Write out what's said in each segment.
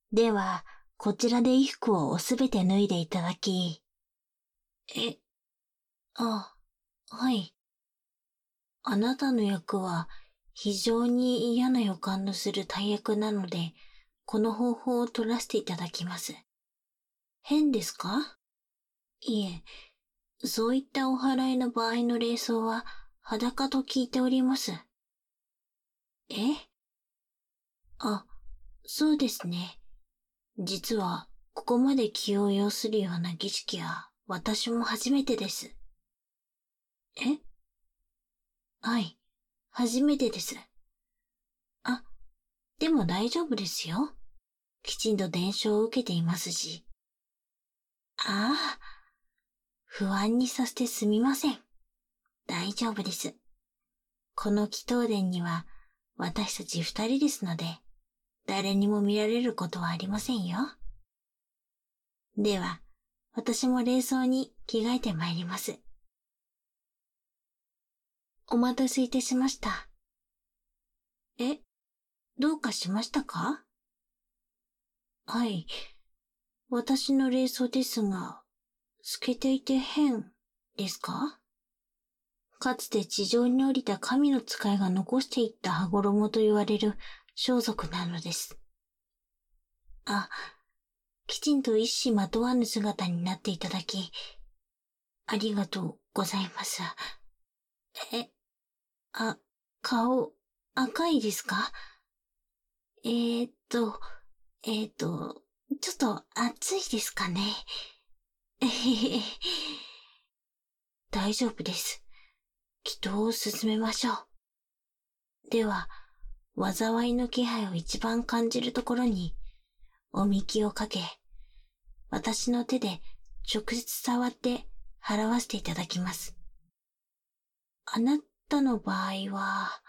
では、こちらで衣服をすべて脱いでいただき。はい。あなたの役は非常に嫌な予感のする大役なので、この方法を取らせていただきます。変ですか？いえ、そういったお祓いの場合の礼装は裸と聞いております。そうですね。実は、ここまで気を要するような儀式は私も初めてです。はい、初めてです。でも大丈夫ですよ。きちんと伝承を受けていますし。不安にさせてすみません。大丈夫です。この祈祷殿には私たち二人ですので、誰にも見られることはありませんよ。では、私も礼装に着替えてまいります。お待たせいたしました。どうかしましたか？はい。私の礼装ですが、透けていて変ですか？かつて地上に降りた神の使いが残していった羽衣と言われる装束なのです。きちんと一糸まとわぬ姿になっていただき、ありがとうございます。顔、赤いですか？ちょっと暑いですかね。大丈夫です。祈祷を進めましょう。では、災いの気配を一番感じるところに、おみきをかけ、私の手で直接触って払わせていただきます。あなたの場合は、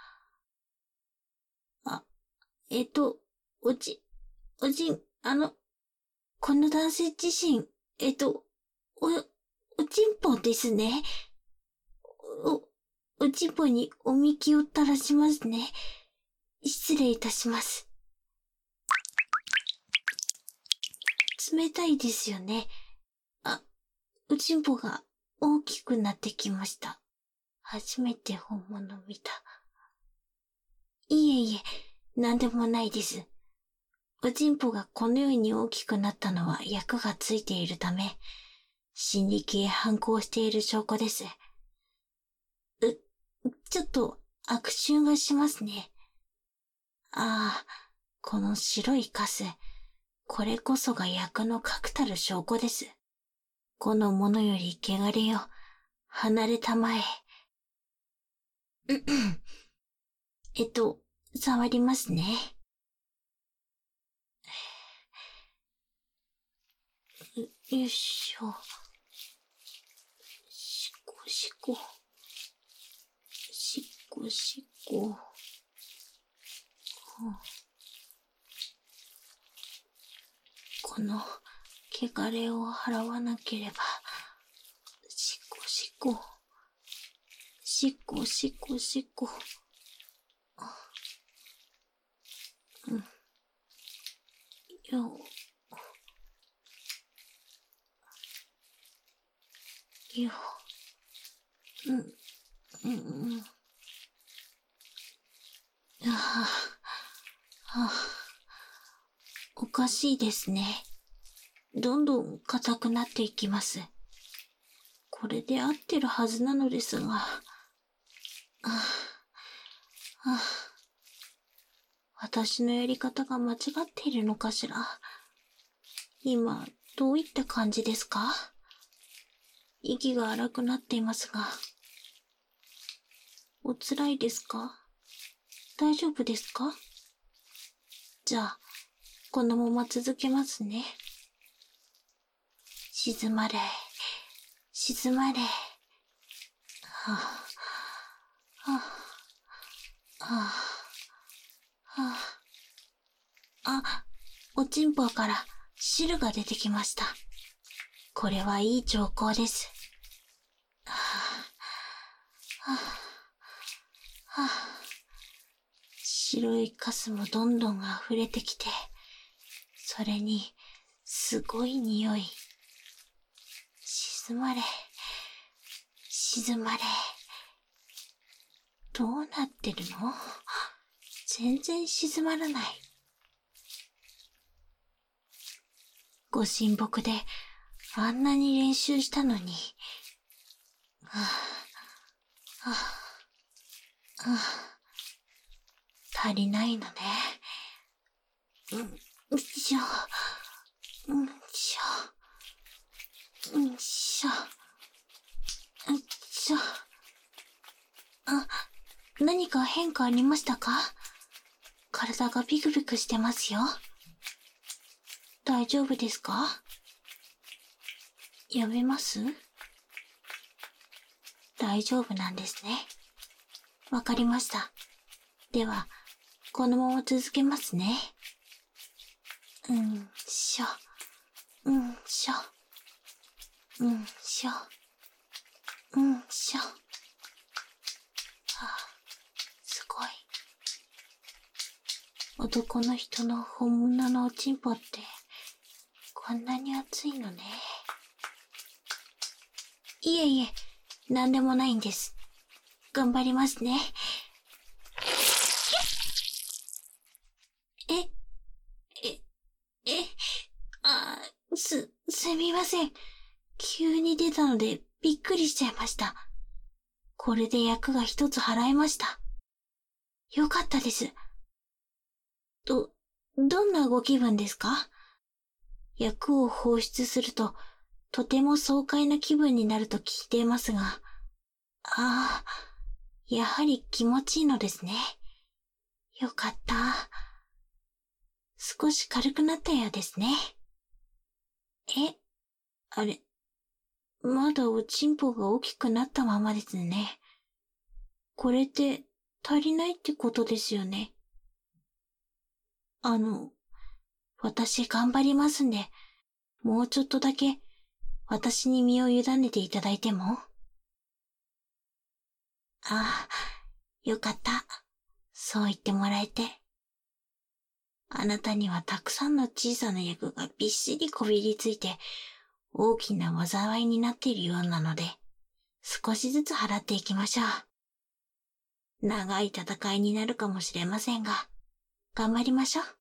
この男性自身、おちんぽですね。おちんぽにおみきを垂らしますね。失礼いたします。冷たいですよね。おちんぽが大きくなってきました。初めて本物見た。いえ、なんでもないです。おちんぽがこのように大きくなったのは役がついているため、心力へ反抗している証拠です。ちょっと悪臭がしますね。この白いカス、これこそが役の確たる証拠です。この者より汚れよ、離れたまえ。触りますね。よいしょ。しこしこ。しこしこ。この汚れを払わなければ。しこしこ。しこしこしこ。おかしいですね。どんどん硬くなっていきます。これで合ってるはずなのですが。私のやり方が間違っているのかしら。今、どういった感じですか？息が荒くなっていますが。お辛いですか？大丈夫ですか？じゃあ、このまま続けますね。静まれ、静まれ。おちんぽから汁が出てきました。これはいい兆候です。白いカスもどんどん溢れてきて、 それに、すごい匂い。静まれ。静まれ。どうなってるの？全然静まらない。ご神木であんなに練習したのに。足りないのね。よいしょ。よいしょ。よいしょ。よいしょ。何か変化ありましたか？体がビクビクしてますよ。大丈夫ですか？やめます？大丈夫なんですね。わかりました。では、このまま続けますね。しょ。しょ。しょ。しょ。すごい。男の人の本物のおちんぽって、こんなに熱いのね。いえいえ、なんでもないんです。頑張りますね。すみません。急に出たのでびっくりしちゃいました。これで役が一つ払えました。よかったです。どんなご気分ですか？役を放出すると、とても爽快な気分になると聞いていますが。やはり気持ちいいのですね。よかった。少し軽くなったようですね。あれ、まだおちんぽが大きくなったままですね。これって足りないってことですよね。私頑張りますんで、もうちょっとだけ私に身を委ねていただいても？よかった。そう言ってもらえて。あなたにはたくさんの小さな役がびっしりこびりついて、大きな災いになっているようなので、少しずつ払っていきましょう。長い戦いになるかもしれませんが、頑張りましょう。